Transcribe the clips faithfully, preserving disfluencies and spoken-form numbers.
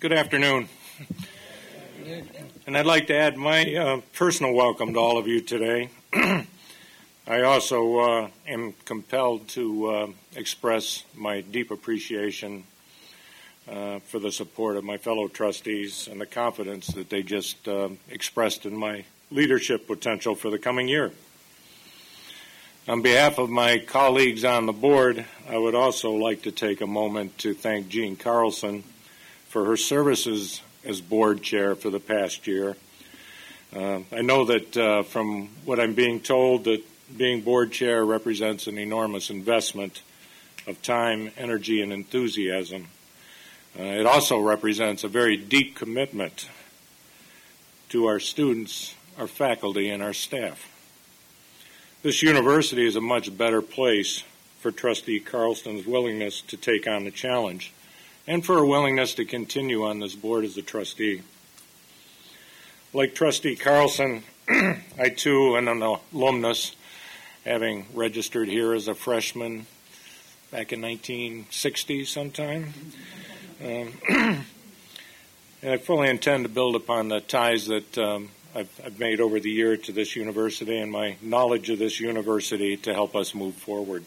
Good afternoon. And I'd like to add my uh, personal welcome to all of you today. I also uh, am compelled to uh, express my deep appreciation uh, for the support of my fellow trustees and the confidence that they just uh, expressed in my leadership potential for the coming year. On behalf of my colleagues on the board, I would also like to take a moment to thank Jean Carlson for her services as board chair for the past year. Uh, I know that uh, from what I'm being told that being board chair represents an enormous investment of time, energy, and enthusiasm. Uh, it also represents a very deep commitment to our students, our faculty, and our staff. This university is a much better place for Trustee Carlson's willingness to take on the challenge and for her willingness to continue on this board as a trustee. Like Trustee Carlson, I too am an alumnus, having registered here as a freshman back in nineteen sixty sometime. Um, and I fully intend to build upon the ties that um, I've, I've made over the year to this university and my knowledge of this university to help us move forward.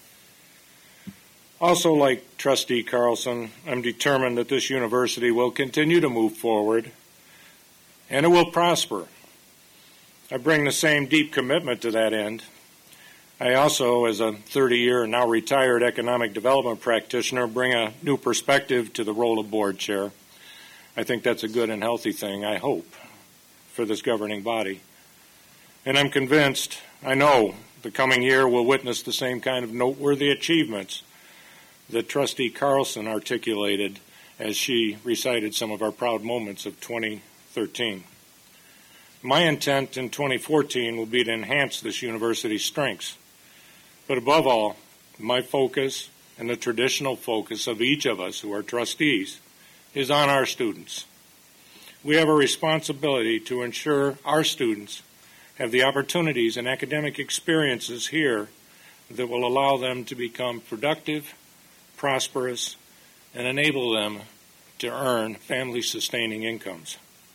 Also, like Trustee Carlson, I'm determined that this university will continue to move forward and it will prosper. I bring the same deep commitment to that end. I also, as a thirty-year, now retired economic development practitioner, bring a new perspective to the role of board chair. I think that's a good and healthy thing, I hope, for this governing body. And I'm convinced, I know, the coming year will witness the same kind of noteworthy achievements that Trustee Carlson articulated as she recited some of our proud moments of twenty thirteen. My intent in twenty fourteen will be to enhance this university's strengths. But above all, my focus and the traditional focus of each of us who are trustees is on our students. We have a responsibility to ensure our students have the opportunities and academic experiences here that will allow them to become productive, prosperous, and enable them to earn family-sustaining incomes.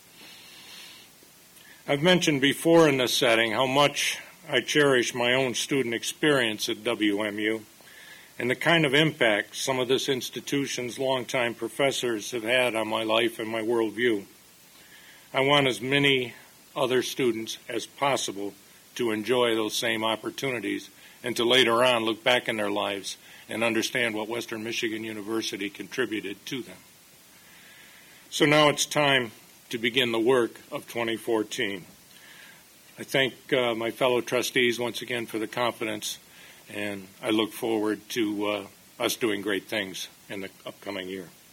I've mentioned before in this setting how much I cherish my own student experience at W M U and the kind of impact some of this institution's longtime professors have had on my life and my worldview. I want as many other students as possible to enjoy those same opportunities and to later on look back in their lives and understand what Western Michigan University contributed to them. So now it's time to begin the work of twenty fourteen. I thank uh, my fellow trustees once again for the confidence, and I look forward to uh, us doing great things in the upcoming year.